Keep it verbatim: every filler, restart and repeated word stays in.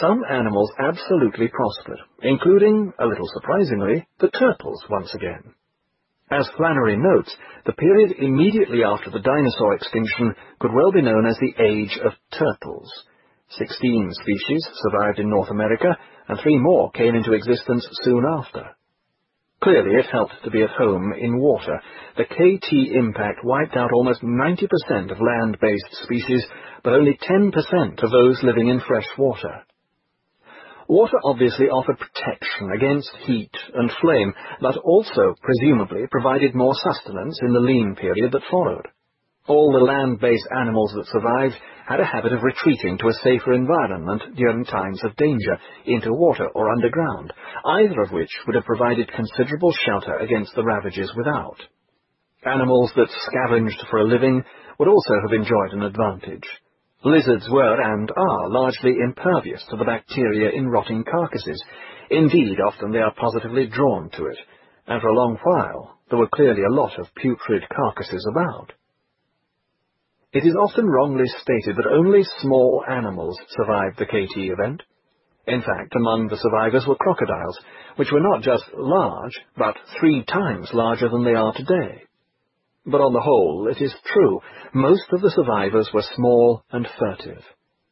some animals absolutely prospered, including, a little surprisingly, the turtles once again. As Flannery notes, the period immediately after the dinosaur extinction could well be known as the Age of Turtles. Sixteen species survived in North America, and three more came into existence soon after. Clearly, it helped to be at home in water. The K T impact wiped out almost ninety percent of land-based species, but only ten percent of those living in fresh water. Water obviously offered protection against heat and flame, but also, presumably, provided more sustenance in the lean period that followed. All the land-based animals that survived had a habit of retreating to a safer environment during times of danger, into water or underground, either of which would have provided considerable shelter against the ravages without. Animals that scavenged for a living would also have enjoyed an advantage. Lizards were, and are, largely impervious to the bacteria in rotting carcasses. Indeed, often they are positively drawn to it, and for a long while there were clearly a lot of putrid carcasses about. It is often wrongly stated that only small animals survived the K T event. In fact, among the survivors were crocodiles, which were not just large, but three times larger than they are today. But on the whole, it is true, most of the survivors were small and furtive.